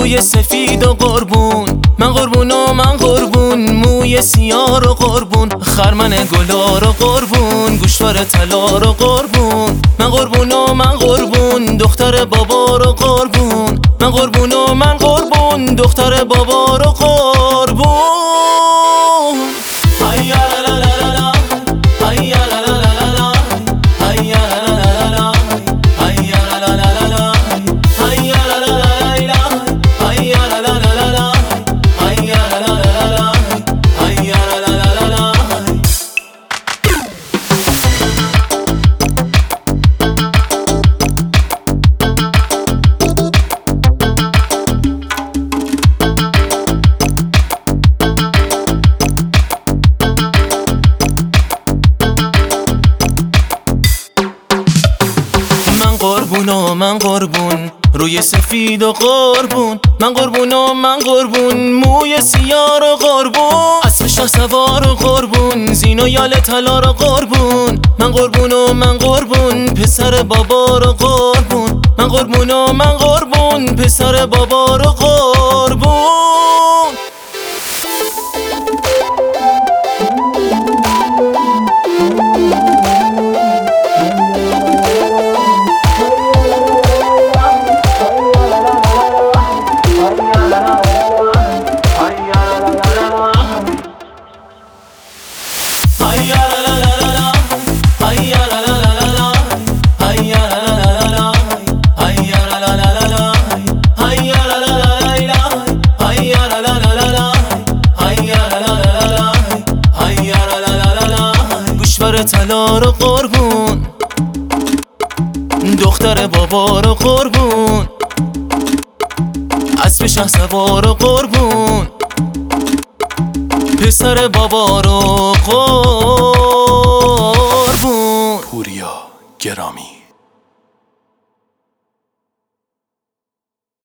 روی سفید و قربون، من قربون و من قربون، موی سیاه و قربون، خرمن گلار و قربون، گوشوار طلا و قربون، من قربون و من قربون، دختر بابا رو قربون، من قربون و من قربون، دختر بابا رو قربون. قربون و من قربون، روی سفید و قربون، من قربون و من قربون، موی سیاه و قربون، اسب شاه سوار و قربون، زین و یال طلا و قربون، من قربون و من قربون، پسر بابا رو قربون، من قربون و من قربون، پسر بابا رو قربون. گوشوار طلا رو قربون، دختر بابا رو قربون، اسب شاه سوار رو قربون، پسر بابا رو قربون. پوریا گرامی.